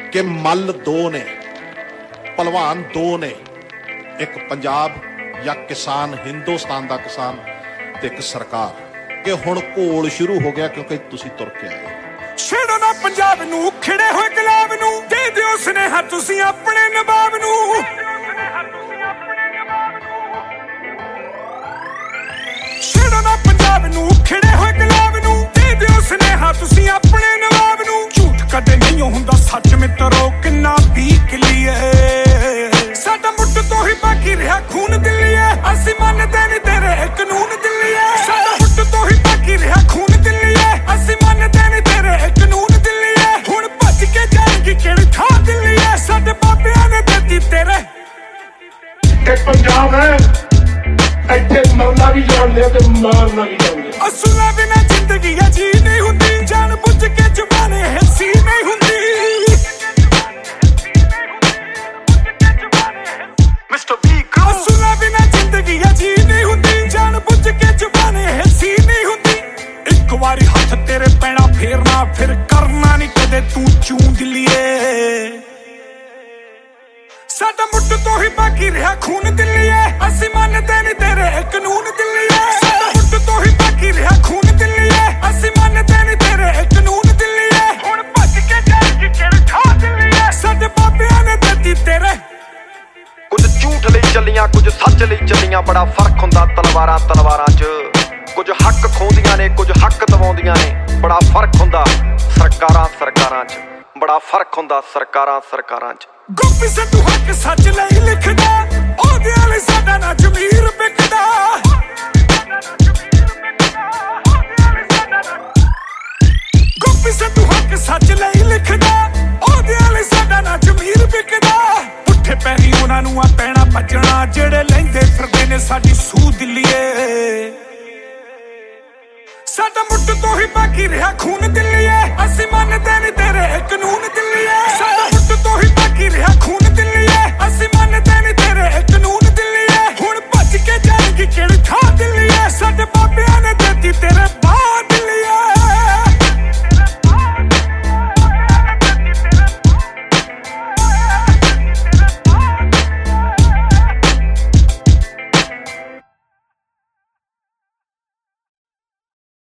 कि मल दो ने, भलवान दो ने, एक पंजाब या किसान हिंदुस्तान का किसान ते एक सरकार, कि हुण घोल शुरू हो गया क्योंकि तुसी तुर के आए। छेड़ो ना पंजाब नू, खिड़े होए गुलाब नू, दे दिओ सुनेहा तुसी अपने नवाब नू। छेड़ो ना पंजाब नू, खिड़े होए गुलाब नू, दे दिओ सुनेहा तुसी अपने नवाब नू। झूठ कदे नहीं हुंदा सच मित्रो, किन्ना पीक लिए साडा मुट्ठ तो ही बाकी रहा खून दिल्लीए, असीं मनदे नहीं तेरे कानून दिल्लीए। साडा मुट्ठ तो ही बाकी रहा खून दिल्लीए, असीं मनदे नहीं तेरे कानून दिल्लीए। हुण भज के जाएगी किहड़ी थां दिल्लीए, साडे बाबियां ने देती तेरे। एक पंजाब है इत्थे मरना भी जानदे ते मारना भी जानदे। असूलां बिना जिंदगी जी नहीं हुंदी, जान बुझ के जवाने हिस्सी नहीं हुंदी। असूलां बिना जिंदगी जी नहीं हुंदी, जान बुझ के जवाने हिस्सी नहीं हुंदी। एक वारी हथ तेरे पैना फेरना, फिर करना नहीं कदे तू चूं दिल्लीए। साडा मुट्ठ तो ही बाकी रहा खून दिल्लीए, असीं मनदे नहीं तेरे कानून दिल्लीए। साडा मुट्ठ तो ही बाकी रहा खून दिल्लीए, असीं मनदे नहीं तेरे कानून दिल्लीए। हुण भज के जाएगी किहड़ी थां दिल्लीए, साडे बाबियां ने देती तेरे। कुछ झूठ लई चलियां, कुछ सच लई चलियां, बड़ा फर्क हुंदा तलवारां तलवारां च। कुछ हक खोंदियां ने, कुछ हक दवाउंदियां ने, बड़ा फर्क हुंदा सरकारां सरकारां च। बड़ा फर्क हुंदा सरकारां सरकारां च। गोपी सिद्धू हक सच लई लिखदा, ओहदे आले साडा ना जमीर बिकदा। गोपी सिद्धू हक सच लई लिखदा, ओहदे आले साडा ना जमीर बिकदा। पुट्ठे पैरी उन्हां नूं पैना भजणा, जेड़े लैंदे फिरदे ने साडी सूह दिल्लीए। साडा मुट्ठ तो ही बाकी रहा खून दिल्लीए, असीं मनदे नहीं तेरे कानून दिल्लीए। साडा मुट्ठ तो ही बाकी रहा खून